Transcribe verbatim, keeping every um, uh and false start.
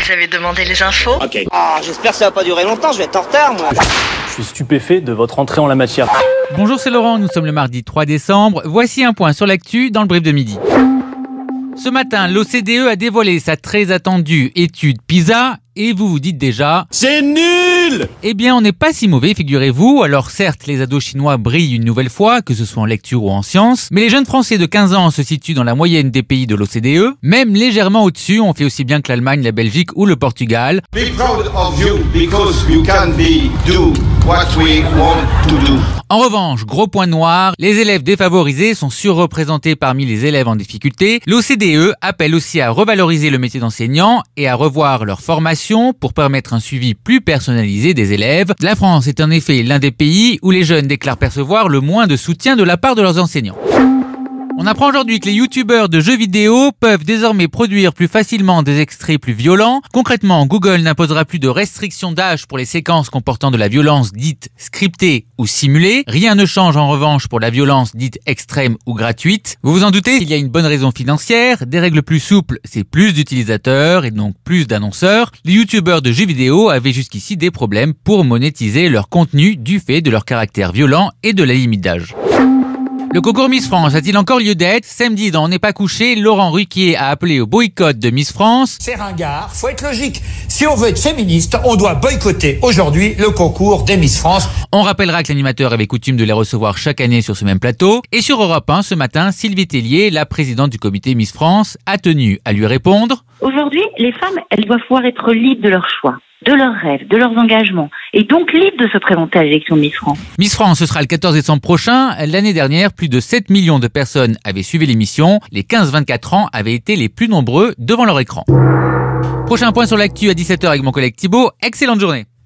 Vous avez demandé les infos? Ok. Ah, j'espère que ça va pas durer longtemps, je vais être en retard, moi. Je suis stupéfait de votre entrée en la matière. Bonjour, c'est Laurent, nous sommes le mardi trois décembre. Voici un point sur l'actu dans le brief de midi. Ce matin, l'O C D E a dévoilé sa très attendue étude PISA et vous vous dites déjà... C'est nul! Eh bien, on n'est pas si mauvais, figurez-vous. Alors certes, les ados chinois brillent une nouvelle fois, que ce soit en lecture ou en sciences, mais les jeunes Français de quinze ans se situent dans la moyenne des pays de l'O C D E, même légèrement au-dessus, on fait aussi bien que l'Allemagne, la Belgique ou le Portugal. Be proud of you because you can be do what we want to do. En revanche, gros point noir, les élèves défavorisés sont surreprésentés parmi les élèves en difficulté. L'O C D E appelle aussi à revaloriser le métier d'enseignant et à revoir leur formation pour permettre un suivi plus personnalisé des élèves. La France est en effet l'un des pays où les jeunes déclarent percevoir le moins de soutien de la part de leurs enseignants. On apprend aujourd'hui que les youtubeurs de jeux vidéo peuvent désormais produire plus facilement des extraits plus violents. Concrètement, Google n'imposera plus de restrictions d'âge pour les séquences comportant de la violence dite scriptée ou simulée. Rien ne change en revanche pour la violence dite extrême ou gratuite. Vous vous en doutez, il y a une bonne raison financière. Des règles plus souples, c'est plus d'utilisateurs et donc plus d'annonceurs. Les youtubeurs de jeux vidéo avaient jusqu'ici des problèmes pour monétiser leur contenu du fait de leur caractère violent et de la limite d'âge. Le concours Miss France a-t-il encore lieu d'être? Samedi, dans On n'est pas couché, Laurent Ruquier a appelé au boycott de Miss France. C'est ringard, faut être logique. Si on veut être féministe, on doit boycotter aujourd'hui le concours des Miss France. On rappellera que l'animateur avait coutume de les recevoir chaque année sur ce même plateau. Et sur Europe un, ce matin, Sylvie Tellier, la présidente du comité Miss France, a tenu à lui répondre. Aujourd'hui, les femmes, elles doivent pouvoir être libres de leurs choix, de leurs rêves, de leurs engagements, et donc libres de se présenter à l'élection de Miss France. Miss France, ce sera le quatorze décembre prochain. L'année dernière, plus de sept millions de personnes avaient suivi l'émission. Les quinze vingt-quatre ans avaient été les plus nombreux devant leur écran. Prochain point sur l'actu à dix-sept heures avec mon collègue Thibaut. Excellente journée.